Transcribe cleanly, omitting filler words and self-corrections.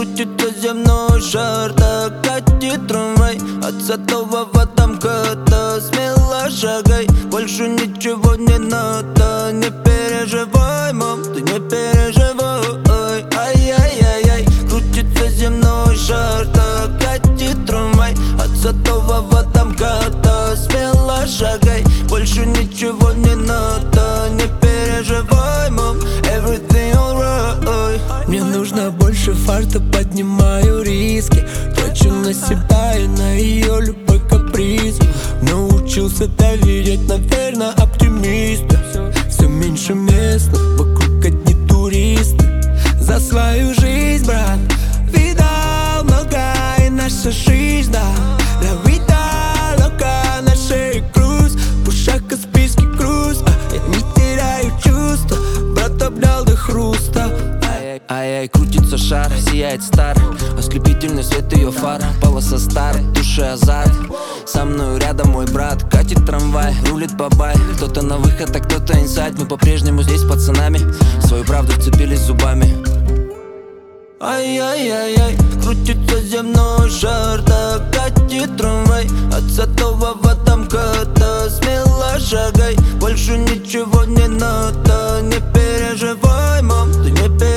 крутится земной шар, так катит трамвай от Садового там кота. Смело шагай, больше ничего не надо. Не переживай, мам, ты не переживай. Ай-яй-яй-яй, крутится земной шар, так катит трамвай от Садового там кота. Смело шагай, больше ничего не надо. Не переживай, мам, everything alright. Мне нужно больше фарта, поднимаю риски. Трачу на себя и на ее любой каприз. Научился доверять, наверное, оптимиста. Все меньше места, вокруг одни туристы. За свою жизнь, брат, видал много, и наша жизнь, да. La vida loca, на шее груз, в ушах каспийский груз. Я не теряю чувства, брат обнял до хруста. Ай-яй, крутится шар, сияет стар. Ослепительный свет ее фар, полоса стар, души азарт. Со мною рядом мой брат, катит трамвай, рулит бабай. Кто-то на выход, а кто-то инсайд. Мы по-прежнему здесь с пацанами, в свою правду вцепились зубами. Ай-яй-яй-яй, крутится земной шар, так катит трамвай от Садового там кота. Смело шагай, больше ничего не надо. Не переживай, мам, ты не переживай.